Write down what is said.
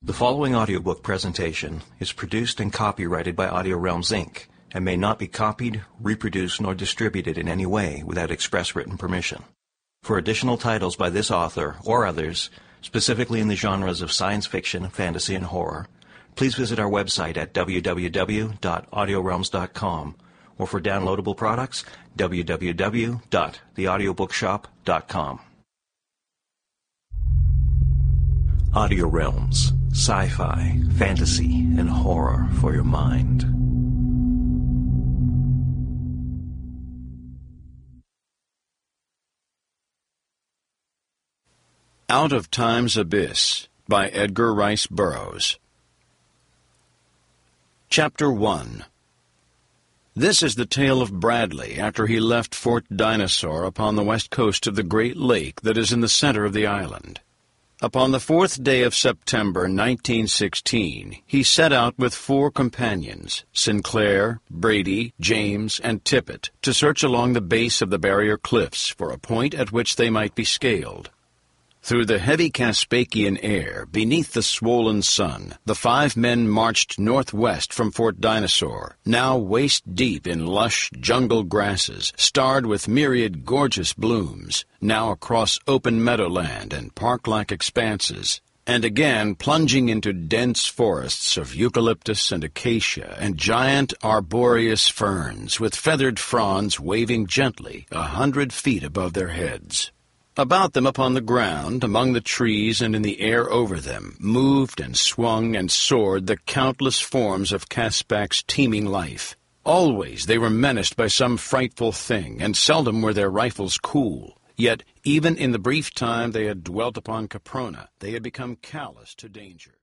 The following audiobook presentation is produced and copyrighted by Audio Realms, Inc. and may not be copied, reproduced, nor distributed in any way without express written permission. For additional titles by this author or others, specifically in the genres of science fiction, fantasy, and horror, please visit our website at www.audiorealms.com, or for downloadable products, www.theaudiobookshop.com. Audio Realms, sci-fi, fantasy, and horror for your mind. Out of Time's Abyss by Edgar Rice Burroughs. Chapter 1. This is the tale of Bradley after he left Fort Dinosaur upon the west coast of the great lake that is in the center of the island. Upon the 4th day of September 1916, he set out with 4 companions, Sinclair, Brady, James, and Tippett, to search along the base of the barrier cliffs for a point at which they might be scaled. Through the heavy Caspakian air, beneath the swollen sun, the 5 men marched northwest from Fort Dinosaur, now waist-deep in lush jungle grasses, starred with myriad gorgeous blooms, now across open meadowland and park-like expanses, and again plunging into dense forests of eucalyptus and acacia and giant arboreous ferns with feathered fronds waving gently 100 feet above their heads. About them upon the ground, among the trees and in the air over them, moved and swung and soared the countless forms of Caspak's teeming life. Always they were menaced by some frightful thing, and seldom were their rifles cool. Yet, even in the brief time they had dwelt upon Caprona, they had become callous to danger.